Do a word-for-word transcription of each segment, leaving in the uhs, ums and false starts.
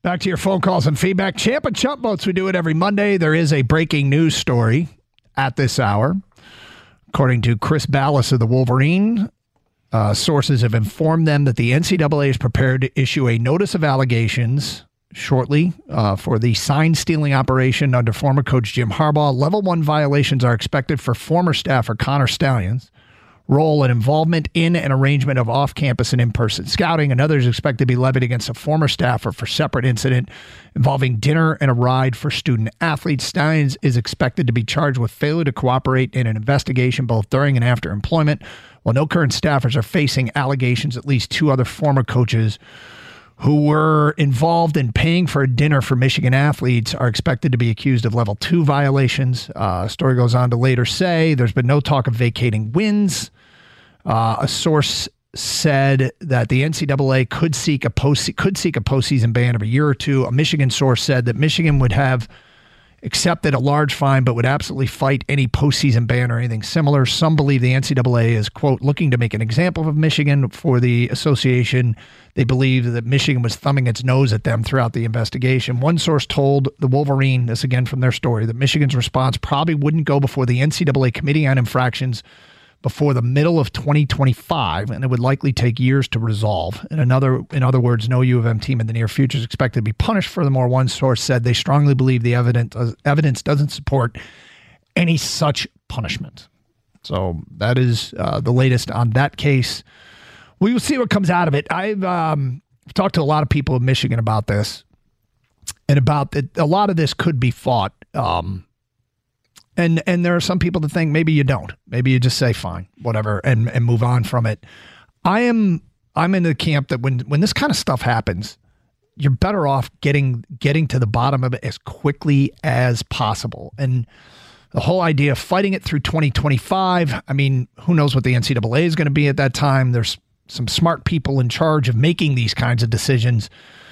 Back to your phone calls and feedback. Champ and Chump Votes, we do it every Monday. There is a breaking news story at this hour. According to Chris Ballas of the Wolverine, uh, sources have informed them that the N C double A is prepared to issue a notice of allegations shortly uh, for the sign-stealing operation under former coach Jim Harbaugh. Level one violations are expected for former staffer Connor Stalions' role and involvement in an arrangement of off-campus and in-person scouting. Another is expected to be levied against a former staffer for separate incident involving dinner and a ride for student athletes. Stalions is expected to be charged with failure to cooperate in an investigation both during and after employment. While no current staffers are facing allegations, at least two other former coaches who were involved in paying for a dinner for Michigan athletes are expected to be accused of level two violations. Uh, story goes on to later say there's been no talk of vacating wins. Uh, a source said that the N C double A could seek a post could seek a postseason ban of a year or two. A Michigan source said that Michigan would have accepted a large fine, but would absolutely fight any postseason ban or anything similar. Some believe the N C double A is, quote, looking to make an example of Michigan for the association. They believe that Michigan was thumbing its nose at them throughout the investigation. One source told the Wolverine, this again from their story, that Michigan's response probably wouldn't go before the N C double A Committee on Infractions before the middle of twenty twenty-five, and it would likely take years to resolve. In another, in other words, no U of M team in the near future is expected to be punished. Furthermore, one source said they strongly believe the evidence evidence doesn't support any such punishment. So that is uh, the latest on that case. We will see what comes out of it. I've um, talked to a lot of people in Michigan about this, and about that. A lot of this could be fought. Um, And and there are some people that think maybe you don't. Maybe you just say fine, whatever, and, and move on from it. I am I'm in the camp that when when this kind of stuff happens, you're better off getting getting to the bottom of it as quickly as possible. And the whole idea of fighting it through twenty twenty-five, I mean, who knows what the N C double A is going to be at that time. There's some smart people in charge of making these kinds of decisions.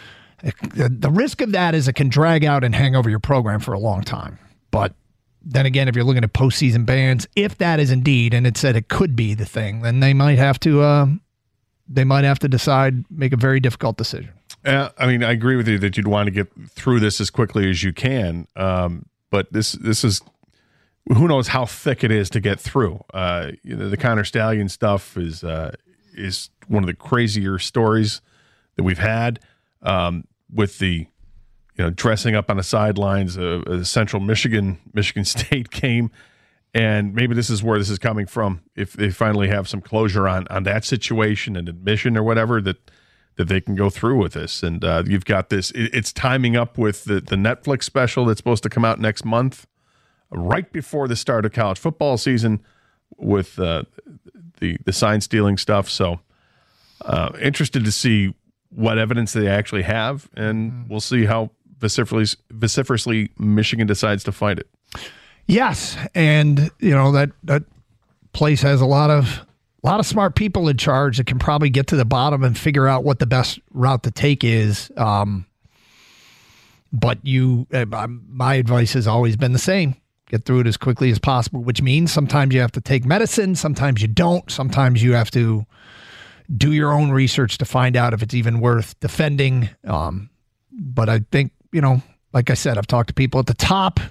The, the risk of that is it can drag out and hang over your program for a long time. But then again, if you're looking at postseason bans, if that is indeed, and it said it could be the thing, then they might have to, uh, they might have to decide, make a very difficult decision. Uh, I mean, I agree with you that you'd want to get through this as quickly as you can. Um, but this, this is, who knows how thick it is to get through. Uh, you know, the Connor Stallion stuff is, uh, is one of the crazier stories that we've had, um, with the, you know, dressing up on the sidelines of a Central Michigan, Michigan State game. And maybe this is where this is coming from. If they finally have some closure on, on that situation and admission or whatever, that, that they can go through with this. And uh, you've got this, it, it's timing up with the, the Netflix special that's supposed to come out next month, right before the start of college football season, with uh, the, the sign stealing stuff. So uh, interested to see what evidence they actually have, and we'll see how vociferously, vociferously Michigan decides to fight it. Yes, and you know that that place has a lot of a lot of smart people in charge that can probably get to the bottom and figure out what the best route to take is. Um, but you, uh, my advice has always been the same: get through it as quickly as possible. Which means sometimes you have to take medicine, sometimes you don't, sometimes you have to do your own research to find out if it's even worth defending. Um, but I think, you know, like I said, I've talked to people at the top,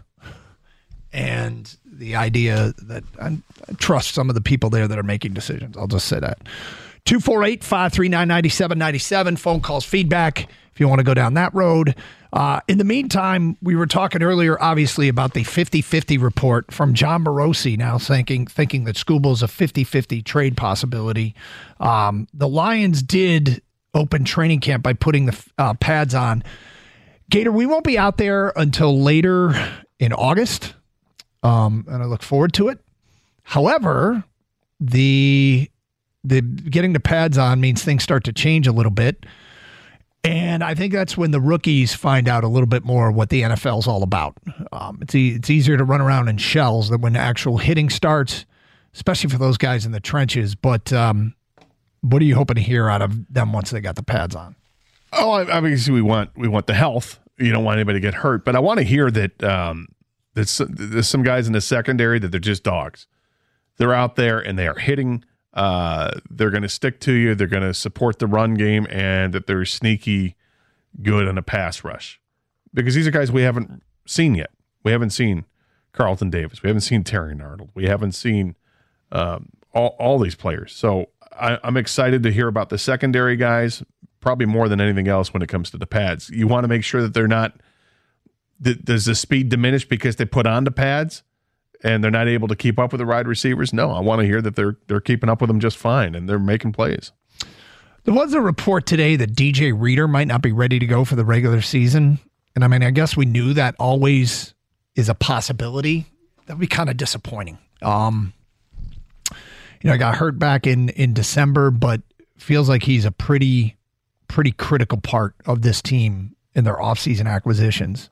and the idea that I, I trust some of the people there that are making decisions. I'll just say that. two four eight, five three nine, nine seven nine seven. Phone calls, feedback, if you want to go down that road. Uh, in the meantime, we were talking earlier, obviously, about the fifty-fifty report from John Morosi, now thinking thinking that Scooble's a fifty-fifty trade possibility. Um, the Lions did open training camp by putting the uh, pads on. Gator, we won't be out there until later in August, um, and I look forward to it. However, the the getting the pads on means things start to change a little bit. And I think that's when the rookies find out a little bit more what the N F L is all about. Um, it's e- it's easier to run around in shells than when actual hitting starts, especially for those guys in the trenches. But um, what are you hoping to hear out of them once they got the pads on? Oh, obviously we want we want the health. You don't want anybody to get hurt. But I want to hear that um, there's, there's some guys in the secondary that they're just dogs. They're out there and they are hitting. Uh, they're going to stick to you. They're going to support the run game, and that they're sneaky, good in a pass rush, because these are guys we haven't seen yet. We haven't seen Carlton Davis. We haven't seen Terrion Arnold. We haven't seen um, all, all these players. So I, I'm excited to hear about the secondary guys, probably more than anything else when it comes to the pads. You want to make sure that they're not th- – does the speed diminish because they put on the pads and they're not able to keep up with the wide receivers? No, I want to hear that they're they're keeping up with them just fine and they're making plays. There was a report today that D J Reader might not be ready to go for the regular season. And I mean, I guess we knew that always is a possibility. That would be kind of disappointing. Um, you know, I got hurt back in, in December, but feels like he's a pretty, pretty critical part of this team in their offseason acquisitions.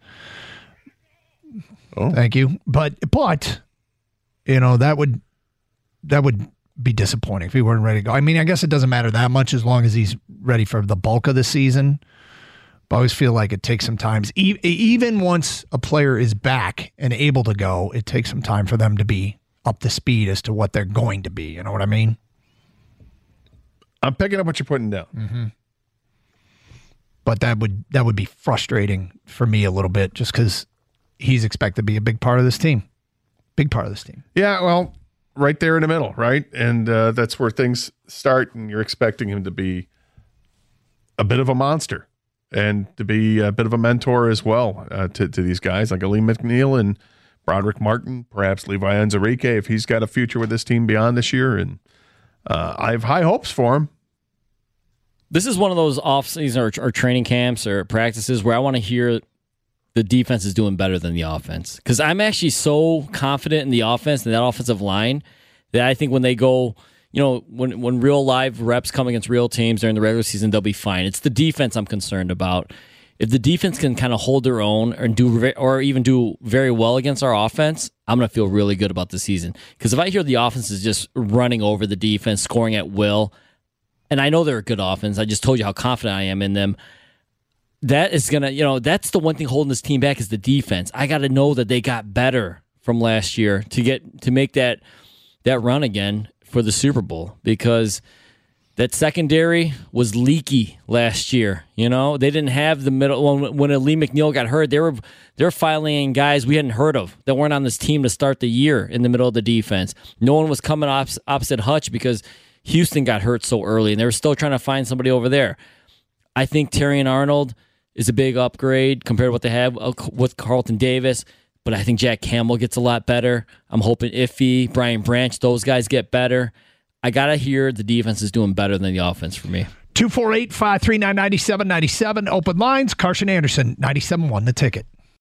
Oh. Thank you. But, but, you know, that would, that would be disappointing if he weren't ready to go. I mean, I guess it doesn't matter that much as long as he's ready for the bulk of the season. But I always feel like it takes some time. E- even once a player is back and able to go, it takes some time for them to be up to speed as to what they're going to be. You know what I mean? I'm picking up what you're putting down. Mm-hmm. But that would that would be frustrating for me a little bit, just because he's expected to be a big part of this team. Big part of this team. Yeah, well, right there in the middle, right? And uh, that's where things start, and you're expecting him to be a bit of a monster and to be a bit of a mentor as well uh, to, to these guys like Alim McNeil and Broderick Martin, perhaps Levi Onwuzurike, if he's got a future with this team beyond this year. And uh, I have high hopes for him. This is one of those off-season or, or training camps or practices where I want to hear the defense is doing better than the offense. Because I'm actually so confident in the offense and that offensive line that I think when they go, you know, when, when real live reps come against real teams during the regular season, they'll be fine. It's the defense I'm concerned about. If the defense can kind of hold their own and do, or even do very well against our offense, I'm going to feel really good about the season. Because if I hear the offense is just running over the defense, scoring at will, and I know they're a good offense, I just told you how confident I am in them, that is going to, you know, that's the one thing holding this team back is the defense. I got to know that they got better from last year to get to make that that run again for the Super Bowl, because that secondary was leaky last year. You know, they didn't have the middle. When, when Alim McNeil got hurt, they were they're filing in guys we hadn't heard of that weren't on this team to start the year in the middle of the defense. No one was coming op- opposite Hutch because Houston got hurt so early, and they were still trying to find somebody over there. I think Terrion Arnold is a big upgrade compared to what they have with Carlton Davis, but I think Jack Campbell gets a lot better. I'm hoping Iffy, Brian Branch, those guys get better. I got to hear the defense is doing better than the offense for me. two four eight, five three nine, nine seven nine seven. Open lines. Carson Anderson, ninety-seven point one The Ticket.